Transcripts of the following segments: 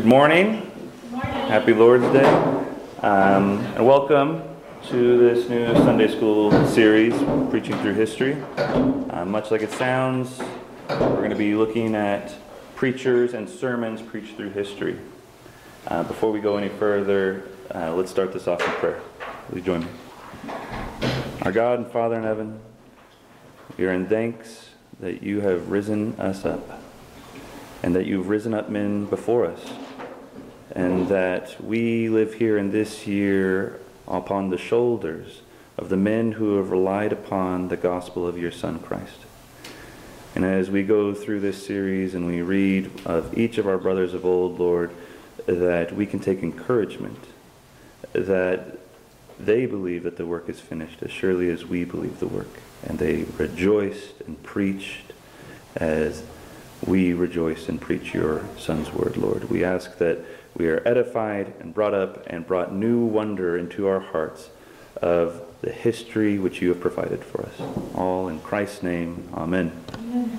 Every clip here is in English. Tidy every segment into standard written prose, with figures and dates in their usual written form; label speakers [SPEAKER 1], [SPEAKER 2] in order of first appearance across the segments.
[SPEAKER 1] Good morning. Happy Lord's Day. And welcome to this new Sunday School series, Preaching Through History. Much like it sounds, we're going to be looking at preachers and sermons preached through history. Before we go any further, let's start this off in prayer. Will you join me? Our God and Father in heaven, we are in thanks that you have risen us up, and that you've risen up men before us, and that we live here in this year upon the shoulders of the men who have relied upon the gospel of your Son Christ. And as we go through this series and we read of each of our brothers of old, Lord, that we can take encouragement, that they believe that the work is finished as surely as we believe the work. And they rejoiced and preached as we rejoice and preach your Son's word, Lord. We ask that we are edified and brought up and brought new wonder into our hearts of the history which you have provided for us. All in Christ's name, amen. Amen.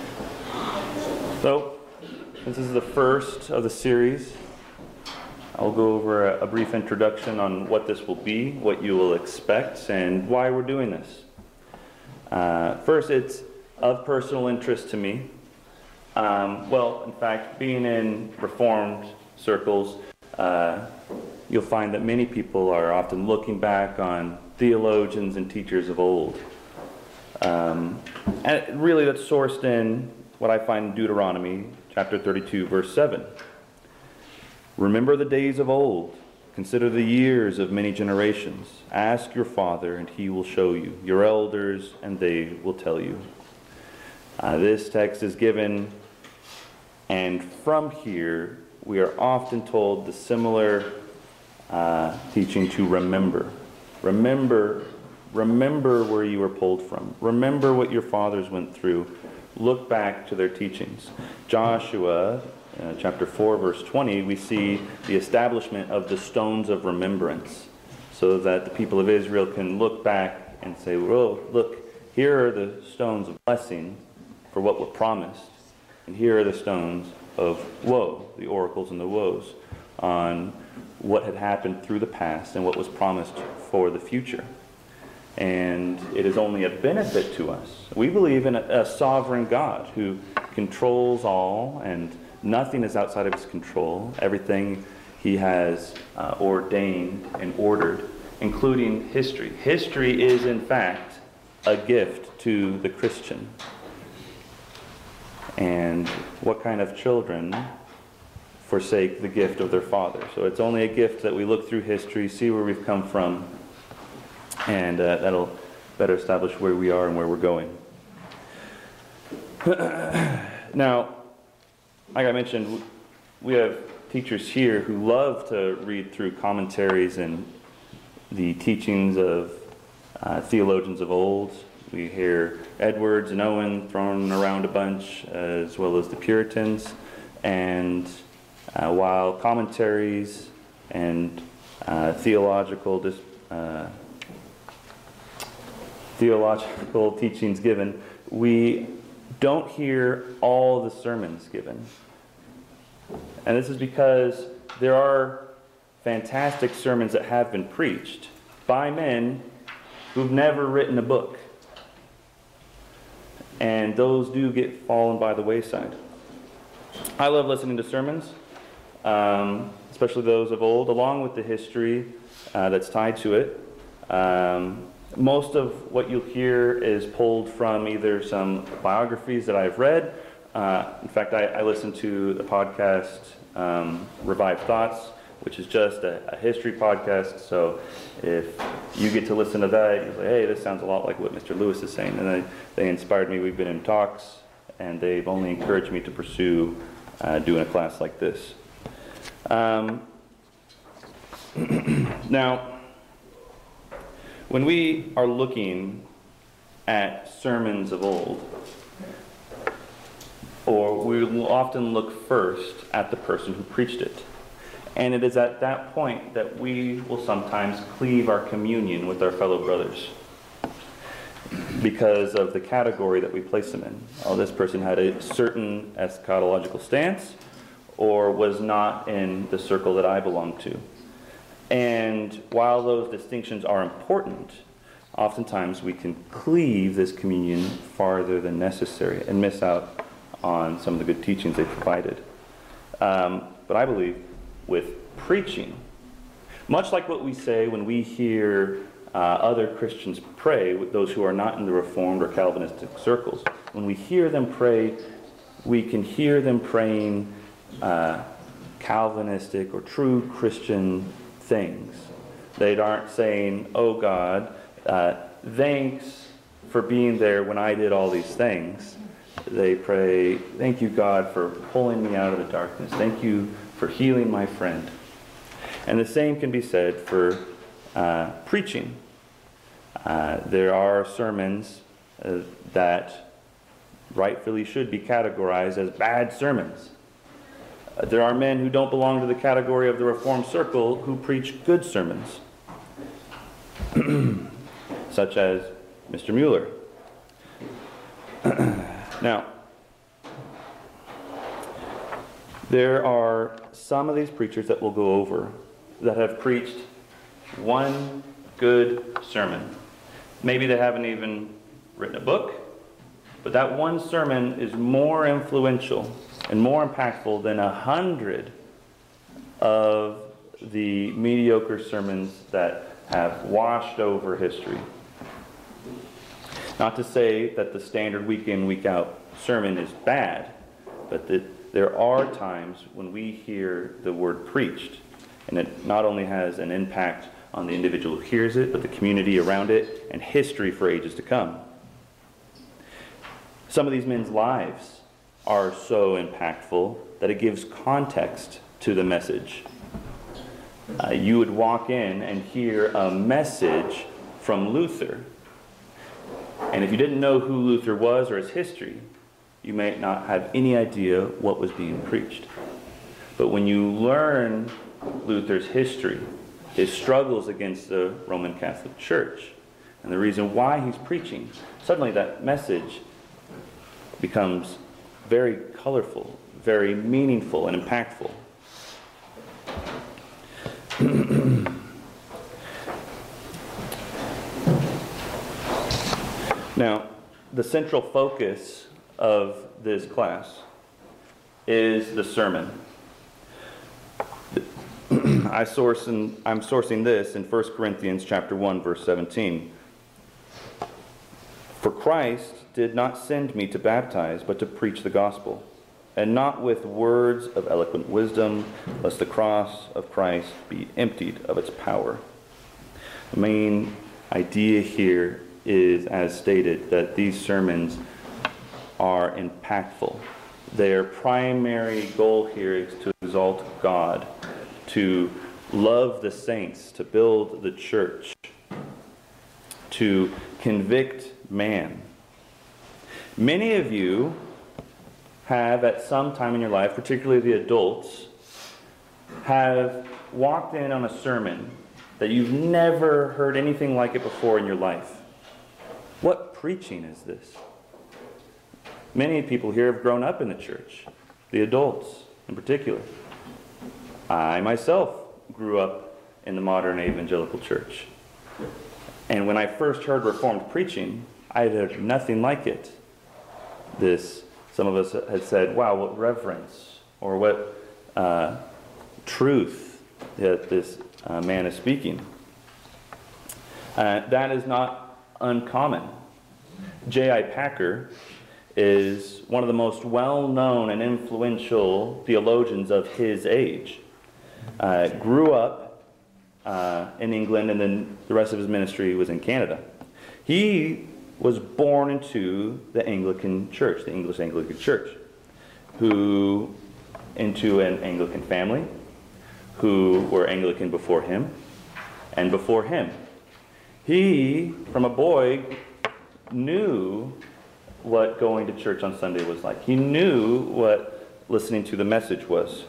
[SPEAKER 1] So, this is the first of the series. I'll go over a brief introduction on what this will be, what you will expect, and why we're doing this. First, it's of personal interest to me. In fact, being in Reformed circles, you'll find that many people are often looking back on theologians and teachers of old. And really that's sourced in what I find in Deuteronomy chapter 32, verse 7. Remember the days of old. Consider the years of many generations. Ask your father, and he will show you. Your elders, and they will tell you. This text is given, and from here we are often told the similar teaching to remember. Remember where you were pulled from. Remember what your fathers went through. Look back to their teachings. Joshua, chapter 4, verse 20, we see the establishment of the stones of remembrance, so that the people of Israel can look back and say, well, look, here are the stones of blessing for what were promised, and here are the stones of woe, the oracles and the woes, on what had happened through the past and what was promised for the future. And it is only a benefit to us. We believe in a sovereign God who controls all, and nothing is outside of his control. Everything he has ordained and ordered, including history. History is, in fact, a gift to the Christian. And what kind of children forsake the gift of their father? So it's only a gift that we look through history, see where we've come from, and that'll better establish where we are and where we're going. Now, like I mentioned, we have teachers here who love to read through commentaries and the teachings of theologians of old. We hear Edwards and Owen thrown around a bunch, as well as the Puritans. And while commentaries and theological teachings given, we don't hear all the sermons given. And this is because there are fantastic sermons that have been preached by men who've never written a book. And those do get fallen by the wayside. I love listening to sermons, especially those of old, along with the history that's tied to it. Most of what you'll hear is pulled from either some biographies that I've read. In fact, I listen to the podcast Revived Thoughts, which is just a history podcast. So if you get to listen to that, you're like, hey, this sounds a lot like what Mr. Lewis is saying. And they inspired me. We've been in talks, and they've only encouraged me to pursue doing a class like this. Now, when we are looking at sermons of old, or we will often look first at the person who preached it. And it is at that point that we will sometimes cleave our communion with our fellow brothers, because of the category that we place them in. Oh, this person had a certain eschatological stance, or was not in the circle that I belong to. And while those distinctions are important, oftentimes we can cleave this communion farther than necessary and miss out on some of the good teachings they provided. But I believe with preaching, much like what we say when we hear other Christians pray, with those who are not in the Reformed or Calvinistic circles, when we hear them pray, we can hear them praying Calvinistic or true Christian things. They aren't saying, "Oh God, thanks for being there when I did all these things." They pray, "Thank you, God, for pulling me out of the darkness. Thank you for healing my friend." And the same can be said for preaching. There are sermons that rightfully should be categorized as bad sermons. There are men who don't belong to the category of the Reformed circle who preach good sermons, such as Mr. Mueller. Now, there are some of these preachers that we'll go over that have preached one good sermon. Maybe they haven't even written a book, but that one sermon is more influential and more impactful than 100 of the mediocre sermons that have washed over history. Not to say that the standard week in, week out sermon is bad, but that there are times when we hear the word preached, and it not only has an impact on the individual who hears it, but the community around it and history for ages to come. Some of these men's lives are so impactful that it gives context to the message. You would walk in and hear a message from Luther, and if you didn't know who Luther was or his history, you may not have any idea what was being preached. But when you learn Luther's history, his struggles against the Roman Catholic Church, and the reason why he's preaching, suddenly that message becomes very colorful, very meaningful, and impactful. Now, the central focus of this class is the sermon. I'm sourcing this in 1 Corinthians chapter 1, verse 17. "For Christ did not send me to baptize, but to preach the gospel, and not with words of eloquent wisdom, lest the cross of Christ be emptied of its power." The main idea here is, as stated, that these sermons are impactful. Their primary goal here is to exalt God, to love the saints, to build the church, to convict man. Many of you have at some time in your life, particularly the adults, have walked in on a sermon that you've never heard anything like it before in your life. What preaching is this? Many people here have grown up in the church, the adults in particular. I myself grew up in the modern evangelical church. And when I first heard Reformed preaching, I had heard nothing like it. Some of us had said, "Wow, what reverence," or what truth that this man is speaking. That is not uncommon. J.I. Packer is one of the most well-known and influential theologians of his age. Grew up in England, and then the rest of his ministry was in Canada. He was born into the Anglican Church, the English Anglican Church, into an Anglican family, who were Anglican before him, and before him. He, from a boy, knew what going to church on Sunday was like. He knew what listening to the message was.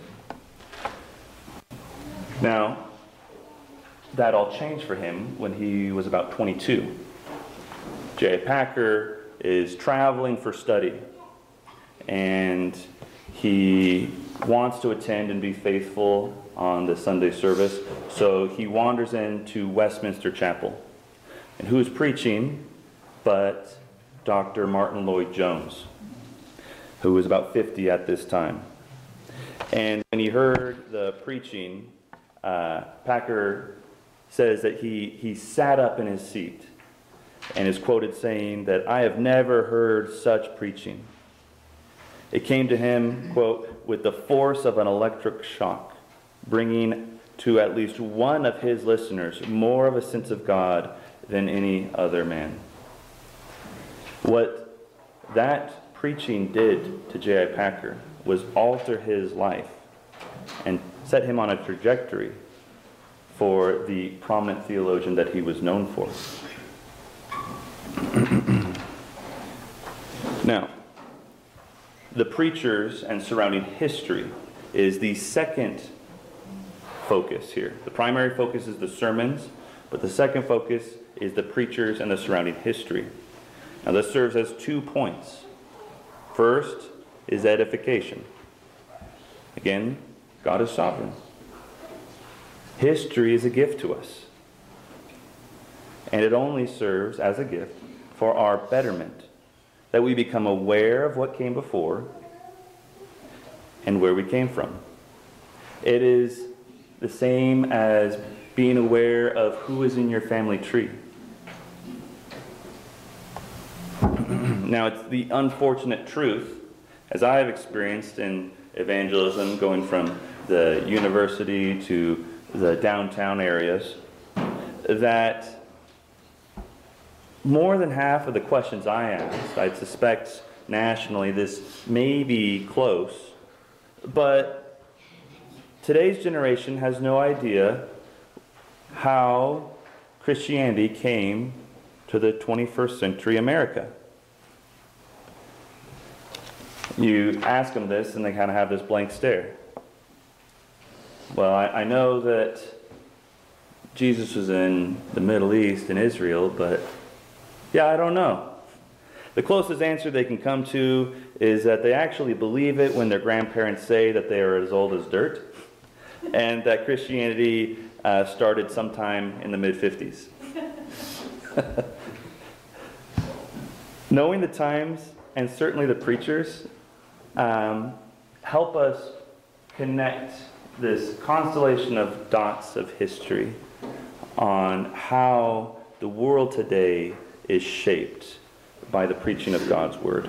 [SPEAKER 1] Now, that all changed for him when he was about 22. J.I. Packer is traveling for study, and he wants to attend and be faithful on the Sunday service, so he wanders into Westminster Chapel. And who is preaching but Dr. Martin Lloyd-Jones, who was about 50 at this time. And when he heard the preaching, Packer says that he sat up in his seat and is quoted saying that, "I have never heard such preaching. It came to him," quote, "with the force of an electric shock, bringing to at least one of his listeners more of a sense of God than any other man." What that preaching did to J.I. Packer was alter his life and set him on a trajectory for the prominent theologian that he was known for. Now, the preachers and surrounding history is the second focus here. The primary focus is the sermons, but the second focus is the preachers and the surrounding history. Now, this serves as 2 points. First is edification. Again, God is sovereign. History is a gift to us, and it only serves as a gift for our betterment, that we become aware of what came before and where we came from. It is the same as being aware of who is in your family tree. Now, it's the unfortunate truth, as I have experienced in evangelism, going from the university to the downtown areas, that more than half of the questions I asked, I suspect nationally this may be close, but today's generation has no idea how Christianity came to the 21st century America. You ask them this and they kind of have this blank stare. Well, I know that Jesus was in the Middle East and Israel, but yeah, I don't know. The closest answer they can come to is that they actually believe it when their grandparents say that they are as old as dirt, and that Christianity started sometime in the mid-50s. Knowing the times, and certainly the preachers, help us connect this constellation of dots of history on how the world today is shaped by the preaching of God's Word.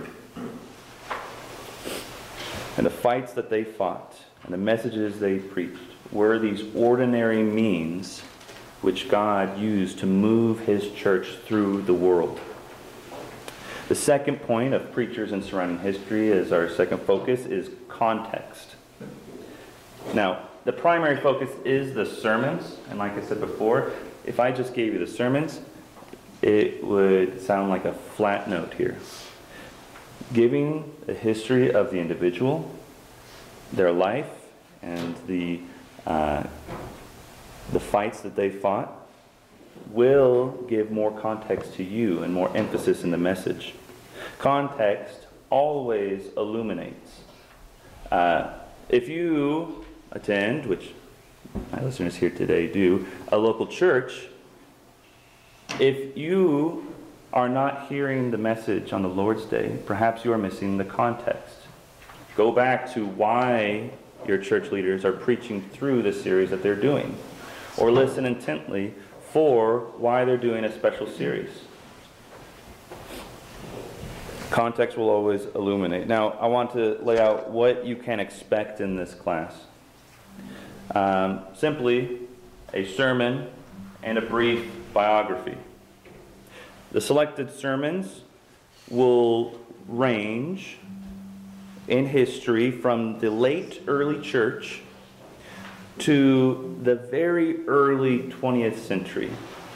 [SPEAKER 1] And the fights that they fought and the messages they preached were these ordinary means which God used to move His church through the world. The second point of preachers and surrounding history, as our second focus, is context. Now, the primary focus is the sermons, and like I said before, if I just gave you the sermons, it would sound like a flat note here. Giving a history of the individual, their life, and the fights that they fought will give more context to you and more emphasis in the message. Context always illuminates. If you attend, which my listeners here today do, a local church, if you are not hearing the message on the Lord's Day, perhaps you are missing the context. Go back to why your church leaders are preaching through the series that they're doing, or listen intently for why they're doing a special series. Context will always illuminate. Now, I want to lay out what you can expect in this class. Simply a sermon and a brief biography. The selected sermons will range in history from the late early church to the very early 20th century.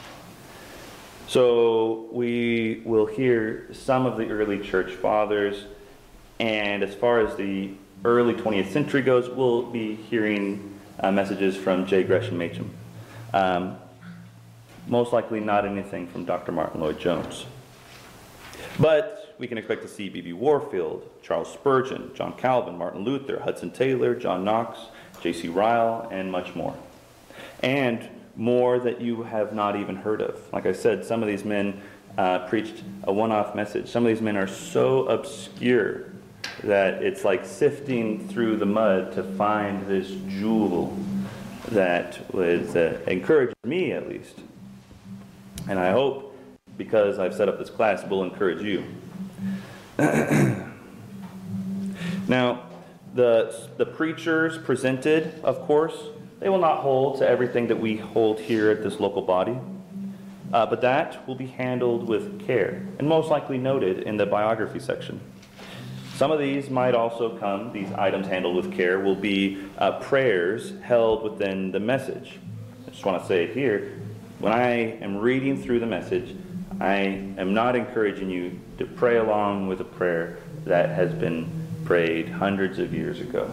[SPEAKER 1] So we will hear some of the early church fathers, and as far as the early 20th century goes, we'll be hearing messages from J. Gresham Machen. Most likely not anything from Dr. Martin Lloyd-Jones. But we can expect to see B.B. Warfield, Charles Spurgeon, John Calvin, Martin Luther, Hudson Taylor, John Knox, J.C. Ryle, and much more. And more that you have not even heard of. Like I said, some of these men preached a one-off message. Some of these men are so obscure that it's like sifting through the mud to find this jewel that was encouraged me, at least. And I hope, because I've set up this class, will encourage you. Now, the preachers presented, of course, they will not hold to everything that we hold here at this local body. But that will be handled with care, and most likely noted in the biography section. Some of these might also come, these items handled with care, will be prayers held within the message. I just want to say it here, when I am reading through the message, I am not encouraging you to pray along with a prayer that has been prayed hundreds of years ago.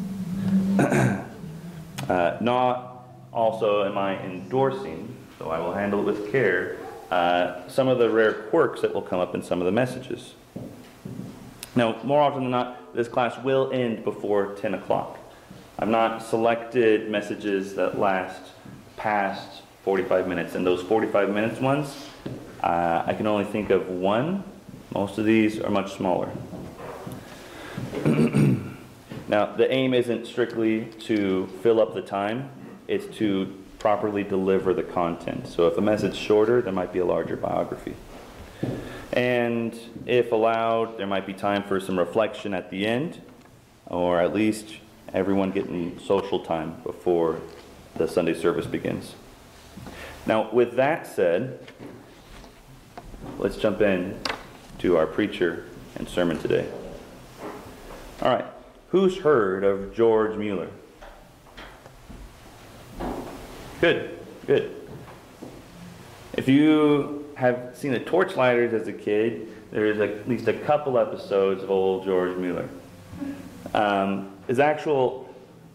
[SPEAKER 1] Not also am I endorsing, though I will handle it with care, some of the rare quirks that will come up in some of the messages. Now, more often than not, this class will end before 10 o'clock. I've not selected messages that last past 45 minutes. And those 45 minutes ones, I can only think of one. Most of these are much smaller. Now, the aim isn't strictly to fill up the time. It's to properly deliver the content. So if a message is shorter, there might be a larger biography. And if allowed, there might be time for some reflection at the end, or at least everyone getting social time before the Sunday service begins. Now, with that said, let's jump in to our preacher and sermon today. All right, who's heard of George Mueller? Good, good. If you have seen the Torchlighters as a kid, there's at least a couple episodes of old George Mueller. His actual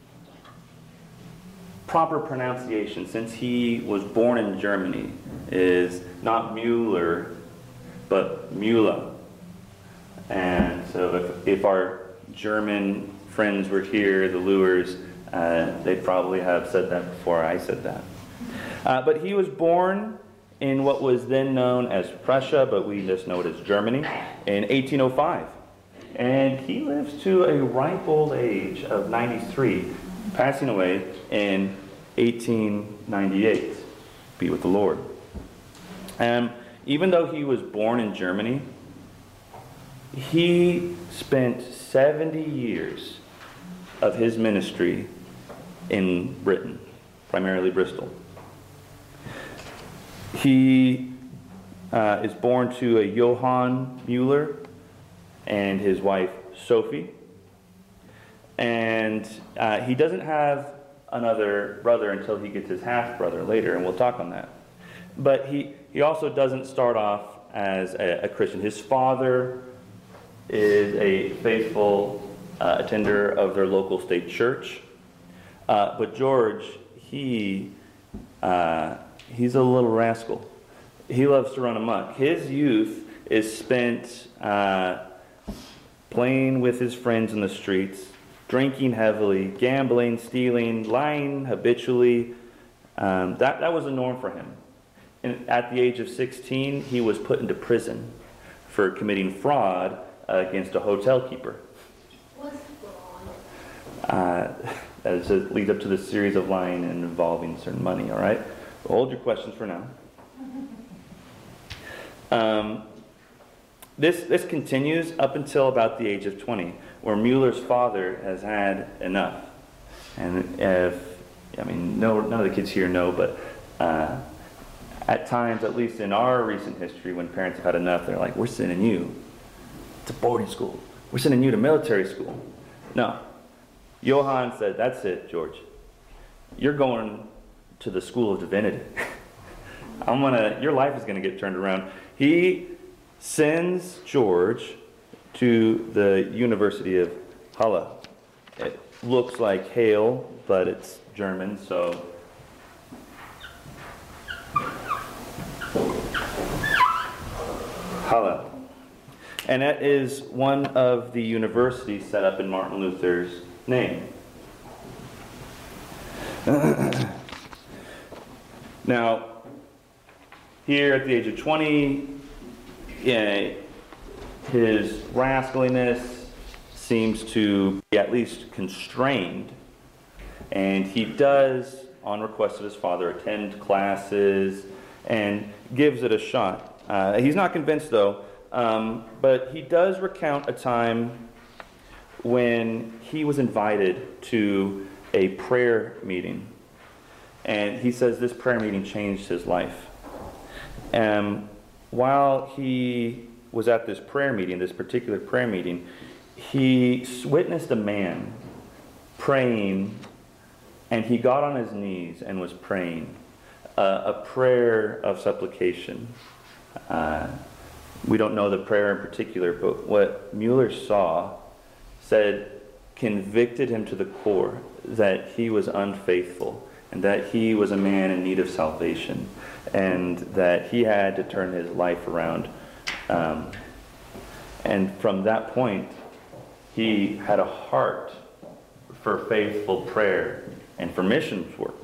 [SPEAKER 1] proper pronunciation, since he was born in Germany, is not Mueller, but Müller. And so if our German friends were here, the Lures, they'd probably have said that before I said that. But he was born in what was then known as Prussia, but we just know it as Germany, in 1805. And he lives to a ripe old age of 93, passing away in 1898, be with the Lord. Even though he was born in Germany, he spent 70 years of his ministry in Britain, primarily Bristol. He is born to a Johann Mueller and his wife Sophie. And he doesn't have another brother until he gets his half-brother later, and we'll talk on that. But he also doesn't start off as a Christian. His father is a faithful attender of their local state church. But George, he's a little rascal. He loves to run amok. His youth is spent playing with his friends in the streets, drinking heavily, gambling, stealing, lying habitually. That was the norm for him. And at the age of 16, he was put into prison for committing fraud against a hotel keeper.
[SPEAKER 2] What's fraud?
[SPEAKER 1] That just leads up to the series of lying and involving certain money, all right? So hold your questions for now. This continues up until about the age of 20, where Mueller's father has had enough. And none of the kids here know, but at times, at least in our recent history, when parents have had enough, they're like, we're sending you to boarding school. We're sending you to military school. No. Johann said, that's it, George. You're going to the School of Divinity. Your life is going to get turned around. He sends George to the University of Halle. It looks like Halle, but it's German, so Halle. And that is one of the universities set up in Martin Luther's name. Now, here at the age of 20, his rascaliness seems to be at least constrained, and he does, on request of his father, attend classes and gives it a shot. He's not convinced, though, but he does recount a time when he was invited to a prayer meeting. And he says this prayer meeting changed his life. While he was at this prayer meeting, this particular prayer meeting, he witnessed a man praying, and he got on his knees and was praying a prayer of supplication. We don't know the prayer in particular, but what Mueller saw said convicted him to the core that he was unfaithful and that he was a man in need of salvation and that he had to turn his life around. And from that point, he had a heart for faithful prayer and for missions work.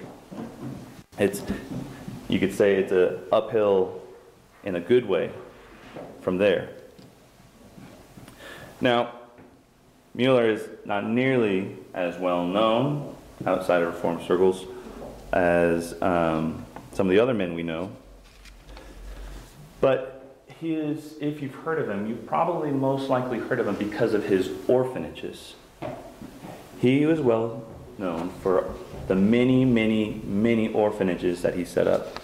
[SPEAKER 1] You could say it's an uphill in a good way from there. Now, Mueller is not nearly as well known outside of Reformed circles as some of the other men we know. But if you've heard of him, you've probably most likely heard of him because of his orphanages. He was well known for the many, many, many orphanages that he set up.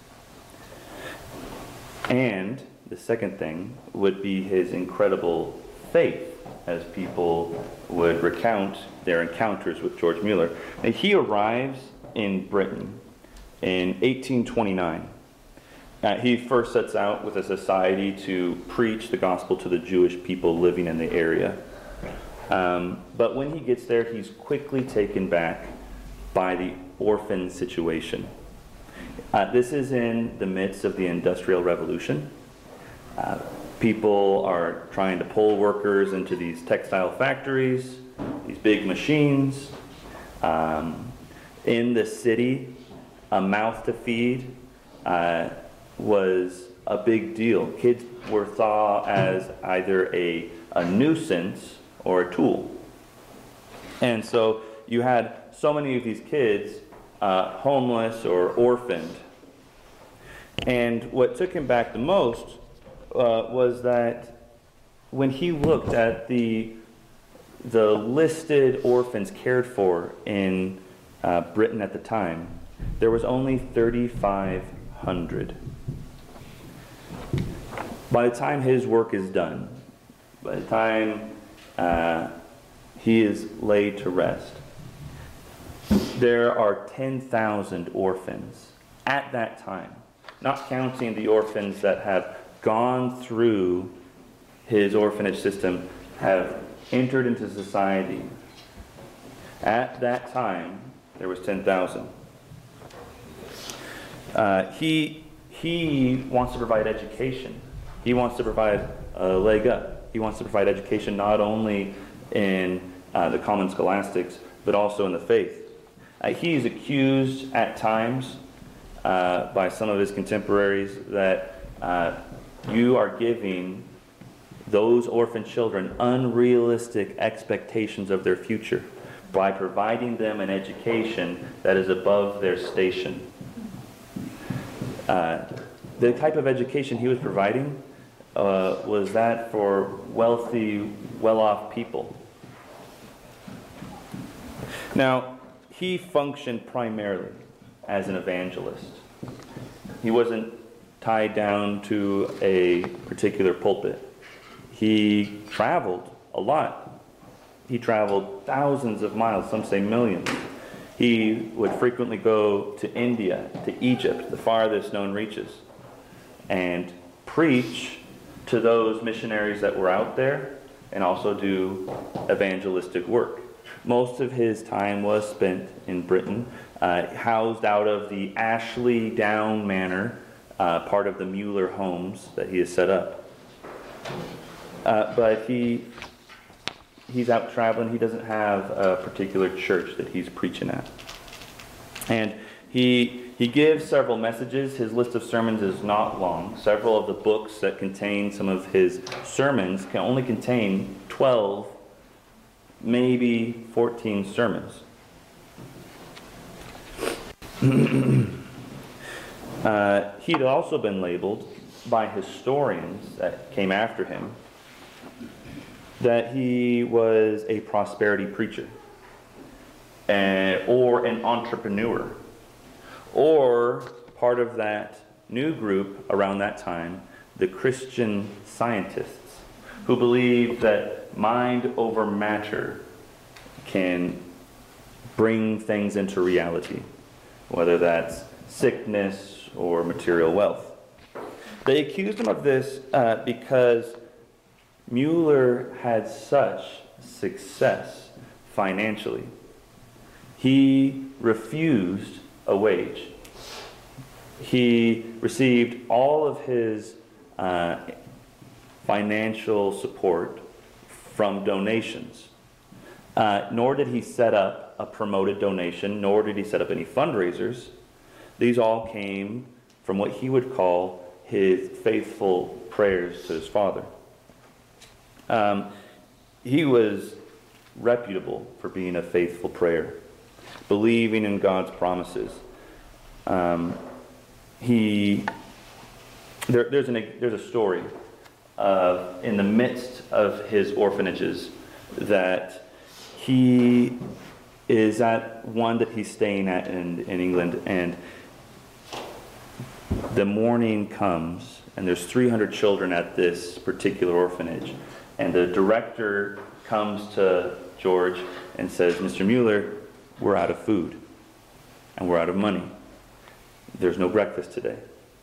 [SPEAKER 1] And the second thing would be his incredible faith, as people would recount their encounters with George Mueller. Now, he arrives in Britain in 1829. He first sets out with a society to preach the gospel to the Jewish people living in the area. But when he gets there, he's quickly taken back by the orphan situation. This is in the midst of the Industrial Revolution. People are trying to pull workers into these textile factories, these big machines. In the city, a mouth to feed was a big deal. Kids were thought as either a nuisance or a tool. And so you had so many of these kids homeless or orphaned. And what took him back the most was that when he looked at the listed orphans cared for in Britain at the time, there was only 3,500. By the time his work is done, by the time he is laid to rest, there are 10,000 orphans at that time, not counting the orphans that have gone through his orphanage system, have entered into society. At that time, there was 10,000. He wants to provide education. He wants to provide a leg up. He wants to provide education not only in the common scholastics, but also in the faith. He is accused at times by some of his contemporaries that you are giving those orphan children unrealistic expectations of their future by providing them an education that is above their station. The type of education he was providing was that for wealthy, well-off people. Now, he functioned primarily as an evangelist. He wasn't tied down to a particular pulpit. He traveled a lot. He traveled thousands of miles, some say millions. He would frequently go to India, to Egypt, the farthest known reaches, and preach to those missionaries that were out there and also do evangelistic work. Most of his time was spent in Britain, housed out of the Ashley Down Manor, part of the Mueller homes that he has set up. But he's out traveling. He doesn't have a particular church that he's preaching at. And he gives several messages. His list of sermons is not long. Several of the books that contain some of his sermons can only contain 12, maybe 14 sermons. He'd also been labeled by historians that came after him that he was a prosperity preacher, or an entrepreneur, or part of that new group around that time, the Christian Scientists, who believed that mind over matter can bring things into reality, whether that's sickness or material wealth. They accused him of this because Mueller had such success financially. He refused a wage. He received all of his financial support from donations. Nor did he set up a promoted donation, nor did he set up any fundraisers. These all came from what he would call his faithful prayers to his Father. He was reputable for being a faithful prayer, believing in God's promises. There's a story in the midst of his orphanages that he is at one that he's staying at in England, and the morning comes, and there's 300 children at this particular orphanage, and the director comes to George and says, "Mr. Mueller, we're out of food, and we're out of money. There's no breakfast today."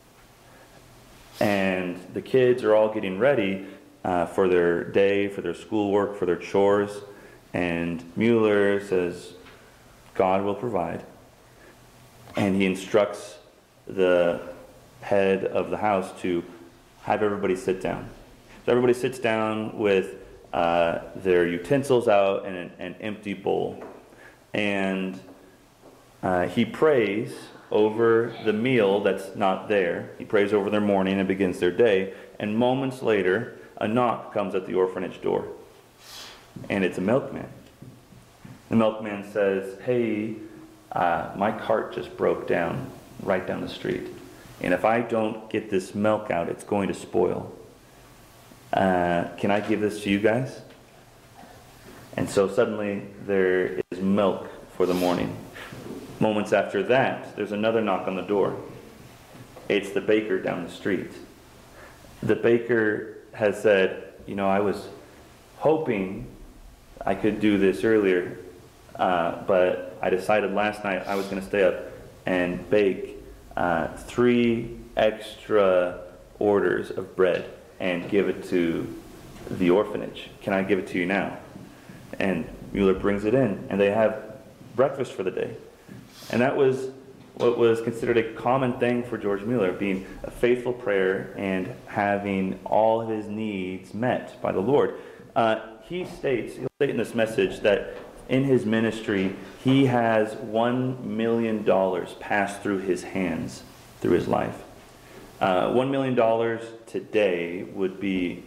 [SPEAKER 1] And the kids are all getting ready for their day, for their schoolwork, for their chores, and Mueller says, "God will provide." And he instructs the head of the house to have everybody sit down. So everybody sits down with their utensils out and an empty bowl. And he prays over the meal that's not there. He prays over their morning and begins their day. And moments later, a knock comes at the orphanage door. And it's a milkman. The milkman says, "Hey, my cart just broke down right down the street. And if I don't get this milk out, it's going to spoil. Can I give this to you guys?" And so suddenly there is milk for the morning. Moments after that, there's another knock on the door. It's the baker down the street. The baker has said, "I was hoping I could do this earlier, but I decided last night I was going to stay up and bake 3 extra orders of bread and give it to the orphanage. Can I give it to you now?" And Mueller brings it in, and they have breakfast for the day. And that was what was considered a common thing for George Mueller, being a faithful prayer and having all of his needs met by the Lord. He'll state in this message that in his ministry, he has $1 million passed through his hands through his life. $1 million today would be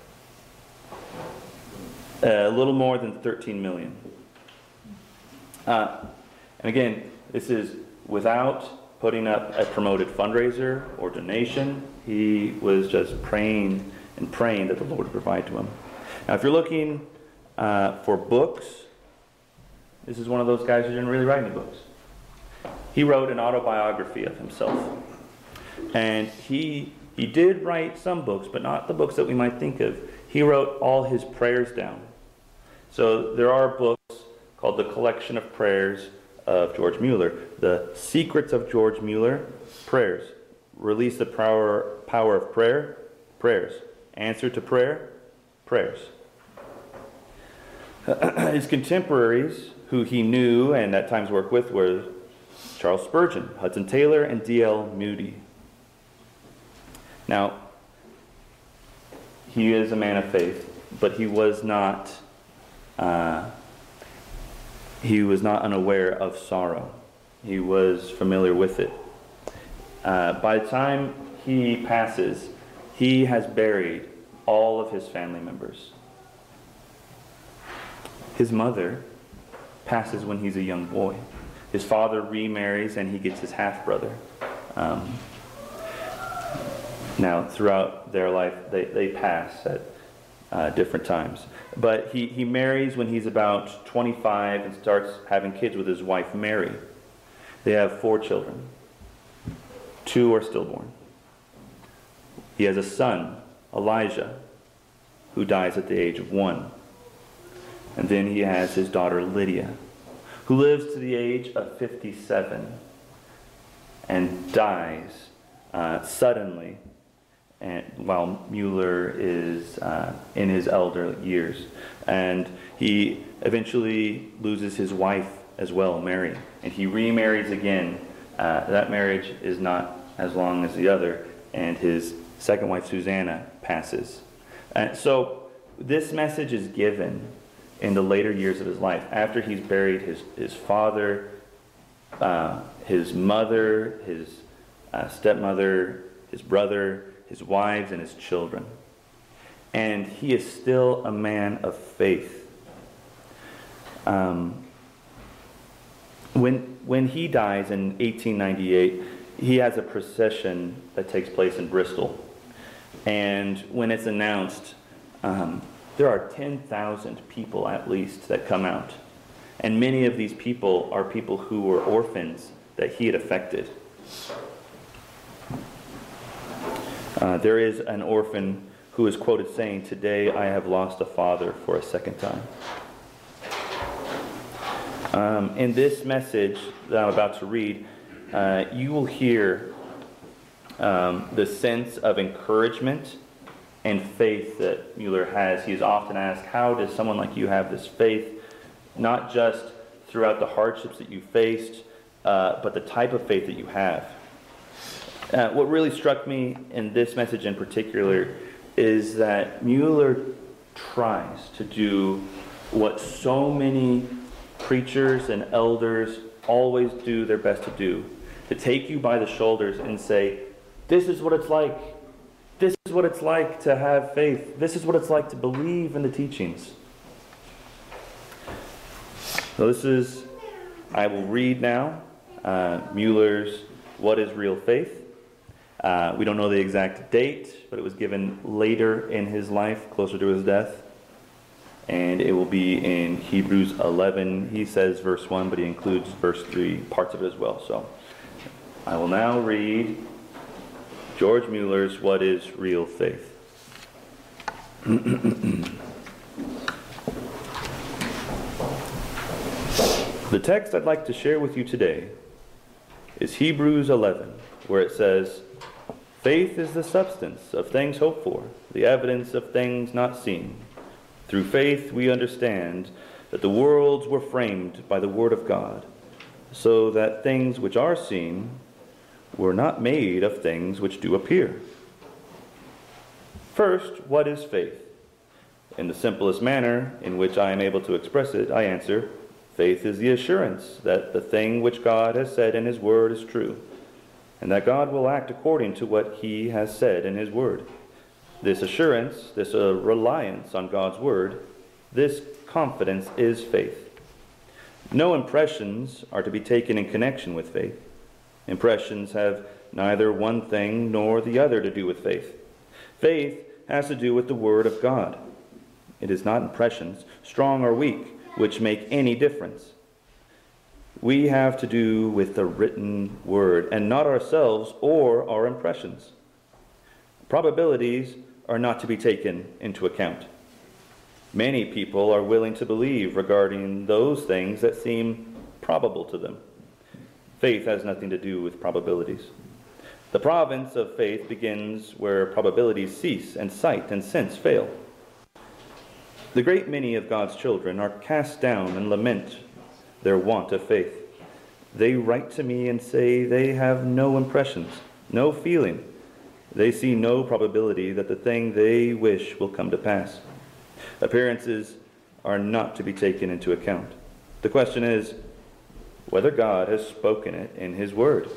[SPEAKER 1] a little more than 13 million. And again, this is without putting up a promoted fundraiser or donation. He was just praying and praying that the Lord would provide to him. Now, if you're looking for books, this is one of those guys who didn't really write any books. He wrote an autobiography of himself. And he did write some books, but not the books that we might think of. He wrote all his prayers down. So there are books called The Collection of Prayers of George Mueller. The Secrets of George Mueller, Prayers. Release the Power of Prayer, Prayers. Answer to Prayer, Prayers. His contemporaries, who he knew and at times worked with, were Charles Spurgeon, Hudson Taylor, and D.L. Moody. Now, he is a man of faith, but he was not unaware of sorrow. He was familiar with it. By the time he passes, he has buried all of his family members. His mother passes when he's a young boy. His father remarries and he gets his half-brother. Now, throughout their life, they pass at different times. But he marries when he's about 25 and starts having kids with his wife, Mary. They have 4 children. 2 are stillborn. He has a son, Elijah, who dies at the age of 1. And then he has his daughter, Lydia, who lives to the age of 57 and dies suddenly while Mueller is in his elder years. And he eventually loses his wife as well, Mary, and he remarries again. That marriage is not as long as the other, and his second wife, Susanna, passes. So this message is given in the later years of his life, after he's buried his father, his mother, his stepmother, his brother, his wives, and his children. And he is still a man of faith. When he dies in 1898, he has a procession that takes place in Bristol. And when it's announced, there are 10,000 people at least that come out. And many of these people are people who were orphans that he had affected. There is an orphan who is quoted saying, "Today I have lost a father for a second time." In this message that I'm about to read, you will hear the sense of encouragement and faith that Mueller has. He is often asked, how does someone like you have this faith, not just throughout the hardships that you faced, but the type of faith that you have. What really struck me in this message in particular is that Mueller tries to do what so many preachers and elders always do their best to do, to take you by the shoulders and say, this is what it's like. This is what it's like to have faith. This is what it's like to believe in the teachings. So I will read now Mueller's What is Real Faith? We don't know the exact date, but it was given later in his life, closer to his death. And it will be in Hebrews 11. He says verse 1, but he includes verse 3, parts of it as well. So I will now read George Mueller's What is Real Faith? The text I'd like to share with you today is Hebrews 11, where it says, faith is the substance of things hoped for, the evidence of things not seen. Through faith we understand that the worlds were framed by the word of God, so that things which are seen were not made of things which do appear. First, what is faith? In the simplest manner in which I am able to express it, I answer, faith is the assurance that the thing which God has said in his word is true, and that God will act according to what he has said in his word. This assurance, this reliance on God's word, this confidence is faith. No impressions are to be taken in connection with faith. Impressions have neither one thing nor the other to do with faith. Faith has to do with the word of God. It is not impressions, strong or weak, which make any difference. We have to do with the written word, and not ourselves or our impressions. Probabilities are not to be taken into account. Many people are willing to believe regarding those things that seem probable to them. Faith has nothing to do with probabilities. The province of faith begins where probabilities cease and sight and sense fail. The great many of God's children are cast down and lament their want of faith. They write to me and say they have no impressions, no feeling, They see no probability that the thing they wish will come to pass. Appearances are not to be taken into account. The question is whether God has spoken it in His Word.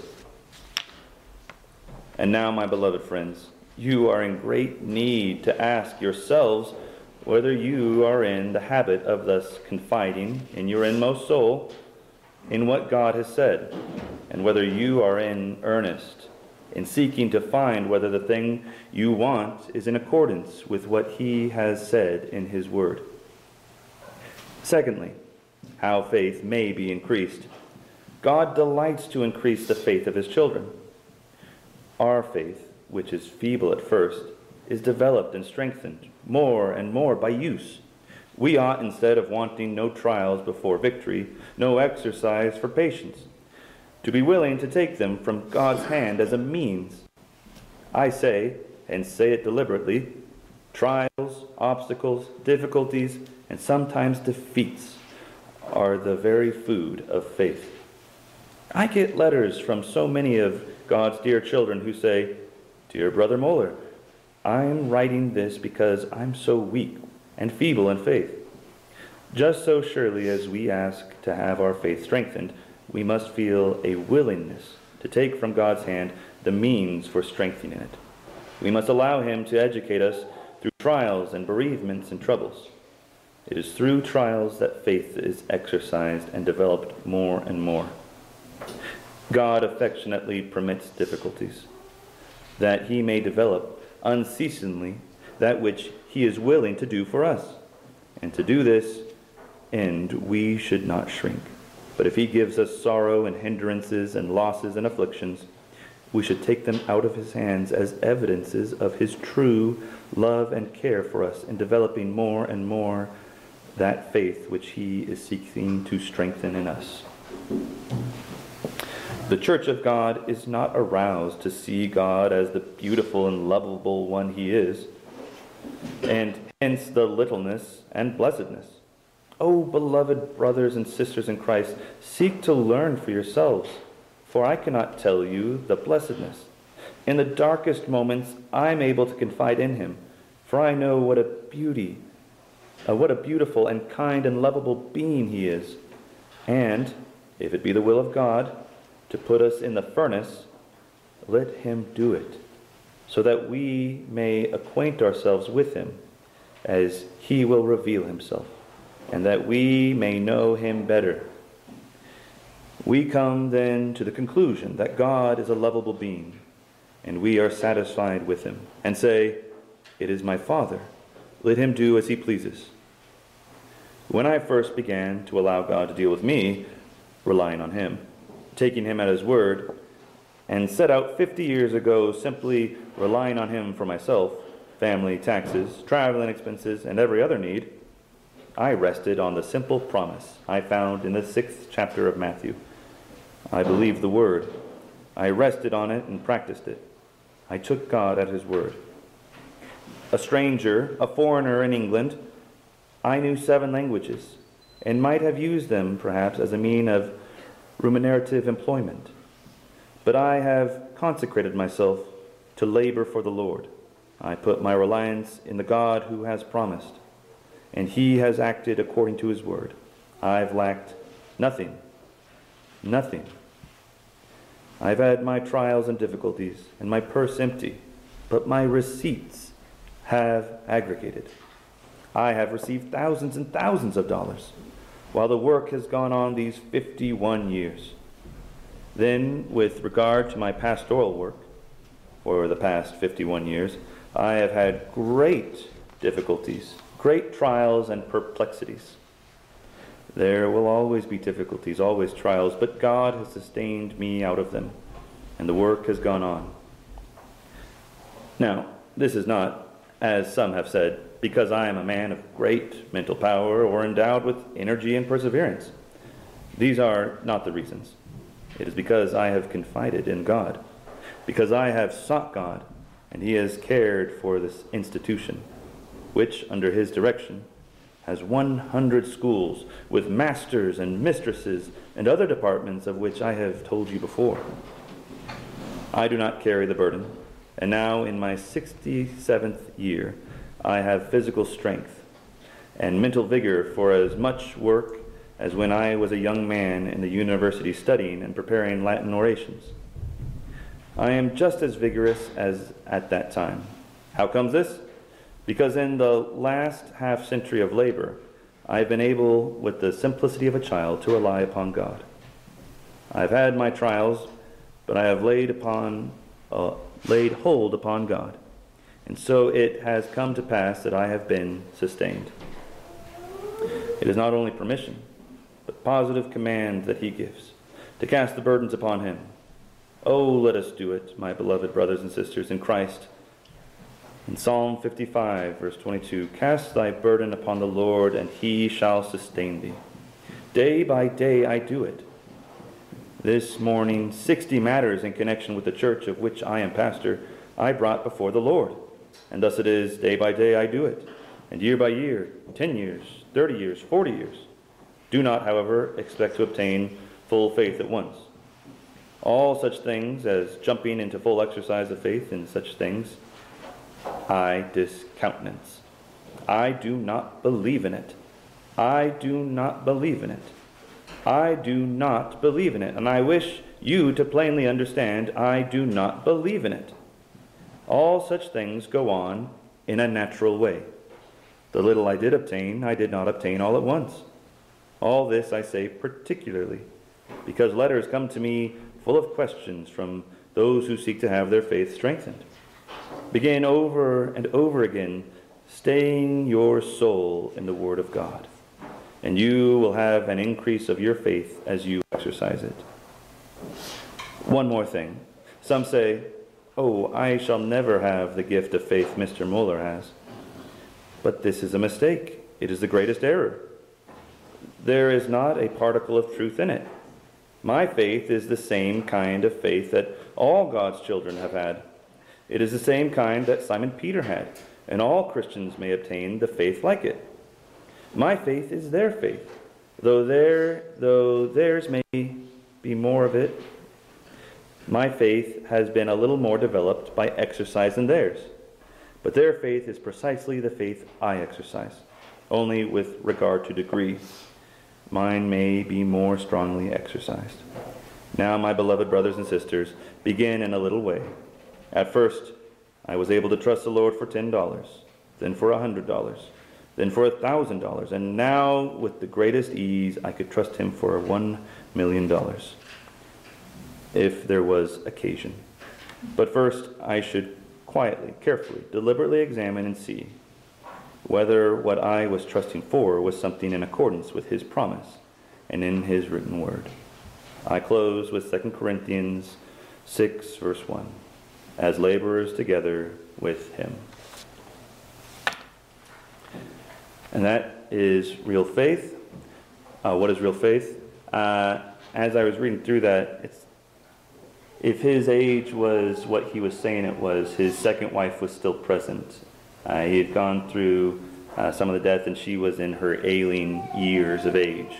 [SPEAKER 1] And now, my beloved friends, you are in great need to ask yourselves whether you are in the habit of thus confiding in your inmost soul in what God has said, and whether you are in earnest in seeking to find whether the thing you want is in accordance with what He has said in His Word. Secondly, how faith may be increased. God delights to increase the faith of His children. Our faith, which is feeble at first, is developed and strengthened more and more by use. We ought, instead of wanting no trials before victory, no exercise for patience, to be willing to take them from God's hand as a means. I say, and say it deliberately, trials, obstacles, difficulties, and sometimes defeats are the very food of faith. I get letters from so many of God's dear children who say, "Dear Brother Moeller, I'm writing this because I'm so weak and feeble in faith." Just so surely as we ask to have our faith strengthened, we must feel a willingness to take from God's hand the means for strengthening it. We must allow Him to educate us through trials and bereavements and troubles. It is through trials that faith is exercised and developed more and more. God affectionately permits difficulties, that He may develop unceasingly that which He is willing to do for us. And to do this end we should not shrink. But if He gives us sorrow and hindrances and losses and afflictions, we should take them out of His hands as evidences of His true love and care for us in developing more and more that faith which He is seeking to strengthen in us. The Church of God is not aroused to see God as the beautiful and lovable one He is, and hence the littleness and blessedness. Oh, beloved brothers and sisters in Christ, seek to learn for yourselves, for I cannot tell you the blessedness. In the darkest moments, I am able to confide in Him, for I know what a beautiful and kind and lovable being He is. And, if it be the will of God to put us in the furnace, let Him do it, so that we may acquaint ourselves with Him as He will reveal Himself, and that we may know Him better. We come then to the conclusion that God is a lovable being, and we are satisfied with Him, and say, "It is my Father, let Him do as He pleases." When I first began to allow God to deal with me, relying on Him, taking Him at His word, and set out 50 years ago simply relying on Him for myself, family, taxes, traveling expenses, and every other need, I rested on the simple promise I found in the 6th chapter of Matthew. I believed the word. I rested on it and practiced it. I took God at His word. A stranger, a foreigner in England, I knew 7 languages, and might have used them perhaps as a mean of remunerative employment. But I have consecrated myself to labor for the Lord. I put my reliance in the God who has promised, and He has acted according to His word. I've lacked nothing. Nothing. I've had my trials and difficulties, and my purse empty, but my receipts have aggregated. I have received thousands and thousands of dollars, while the work has gone on these 51 years. Then, with regard to my pastoral work, for the past 51 years, I have had great difficulties, great trials and perplexities. There will always be difficulties, always trials, but God has sustained me out of them, and the work has gone on. Now, this is not, as some have said, because I am a man of great mental power or endowed with energy and perseverance. These are not the reasons. It is because I have confided in God, because I have sought God, and He has cared for this institution, which, under His direction, has 100 schools with masters and mistresses and other departments of which I have told you before. I do not carry the burden, and now in my 67th year, I have physical strength and mental vigor for as much work as when I was a young man in the university studying and preparing Latin orations. I am just as vigorous as at that time. How comes this? Because in the last half-century of labor, I have been able, with the simplicity of a child, to rely upon God. I have had my trials, but I have laid hold upon God, and so it has come to pass that I have been sustained. It is not only permission, but positive command that he gives, to cast the burdens upon him. Oh, let us do it, my beloved brothers and sisters in Christ. In Psalm 55, verse 22, cast thy burden upon the Lord, and he shall sustain thee. Day by day I do it. This morning, 60 matters in connection with the church of which I am pastor, I brought before the Lord. And thus it is, day by day I do it, and year by year, 10 years, 30 years, 40 years. Do not, however, expect to obtain full faith at once. All such things as jumping into full exercise of faith in such things, I discountenance. I do not believe in it. I do not believe in it. I do not believe in it. And I wish you to plainly understand, I do not believe in it. All such things go on in a natural way. The little I did obtain, I did not obtain all at once. All this I say particularly, because letters come to me full of questions from those who seek to have their faith strengthened. Begin over and over again, staying your soul in the Word of God, and you will have an increase of your faith as you exercise it. One more thing. Some say, oh, I shall never have the gift of faith Mr. Mueller has. But this is a mistake. It is the greatest error. There is not a particle of truth in it. My faith is the same kind of faith that all God's children have had. It is the same kind that Simon Peter had, and all Christians may obtain the faith like it. My faith is their faith, though theirs may be more of it. My faith has been a little more developed by exercise than theirs, but their faith is precisely the faith I exercise, only with regard to degree. Mine may be more strongly exercised. Now, my beloved brothers and sisters, begin in a little way. At first, I was able to trust the Lord for $10, then for $100, then for $1,000, and now, with the greatest ease, I could trust him for $1 million, if there was occasion. But first, I should quietly, carefully, deliberately examine and see whether what I was trusting for was something in accordance with his promise and in his written word. I close with 2 Corinthians 6, verse 1. As laborers together with him. And that is real faith. What is real faith? As I was reading through that, if his age was what he was saying it was, his second wife was still present. He had gone through some of the death, and she was in her ailing years of age.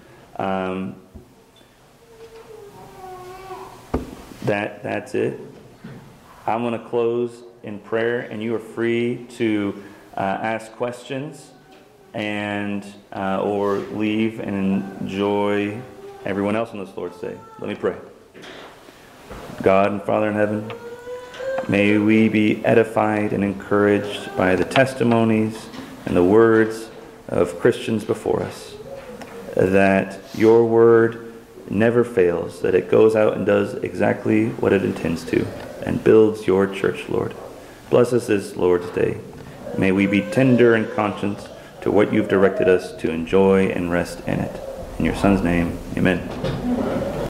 [SPEAKER 1] That's it. I'm going to close in prayer, and you are free to ask questions and or leave and enjoy everyone else on this Lord's Day. Let me pray. God and Father in heaven, may we be edified and encouraged by the testimonies and the words of Christians before us, that your word never fails, that it goes out and does exactly what it intends to, and builds your church, Lord. Bless us this Lord's Day. May we be tender in conscience to what you've directed us to enjoy and rest in it. In your Son's name, amen.